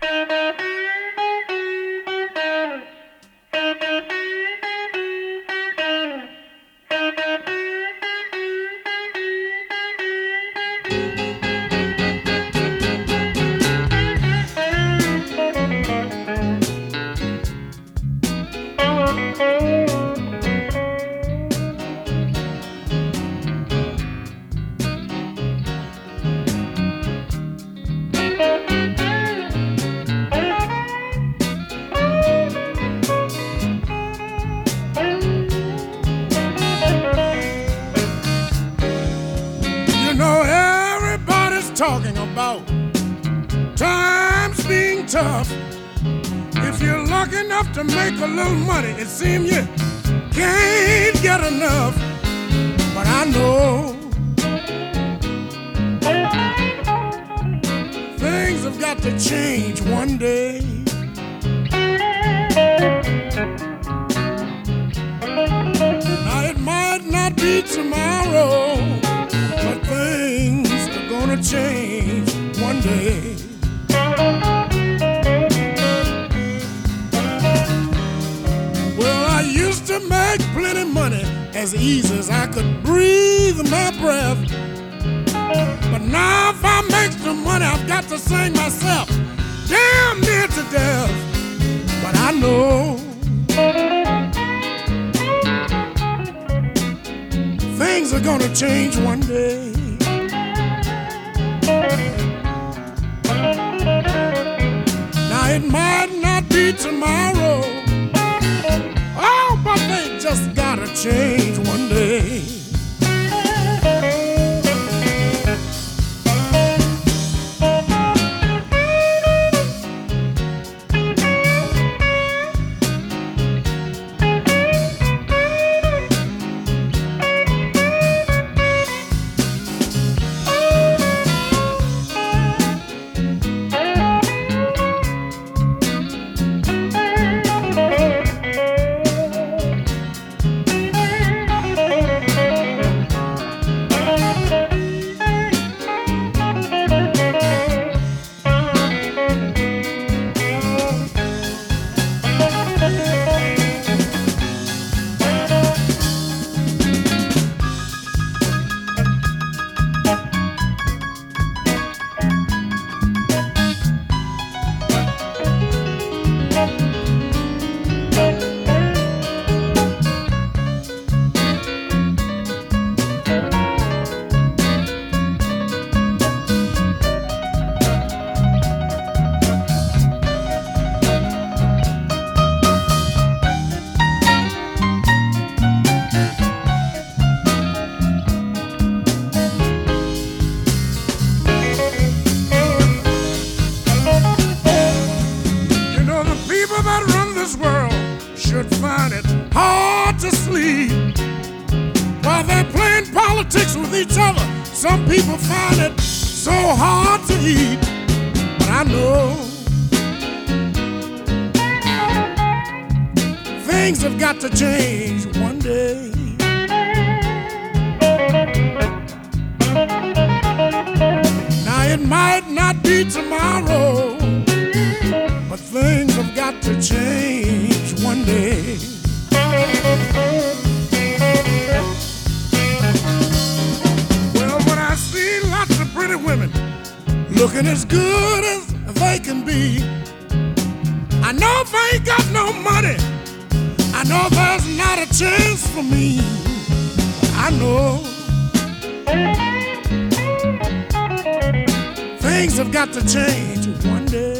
Talking about times being tough. If you're lucky enough to make a little money, it seems you can't get enough. But I know things have got to change one day. Now it might not be tomorrow, but things are gonna change one day. Well, I used to make plenty money as easy as I could breathe my breath. But now if I make some money, I've got to sing myself damn near to death. But I know things are gonna change one day. Now it might not be tomorrow, oh, but they just gotta change one day. Should find it hard to sleep while they're playing politics with each other. Some people find it so hard to eat, but I know things have got to change one day. Now it might not be tomorrow, but things have got to change one day. Well, when I see lots of pretty women looking as good as they can be, I know if I ain't got no money, I know there's not a chance for me. I know things have got to change one day.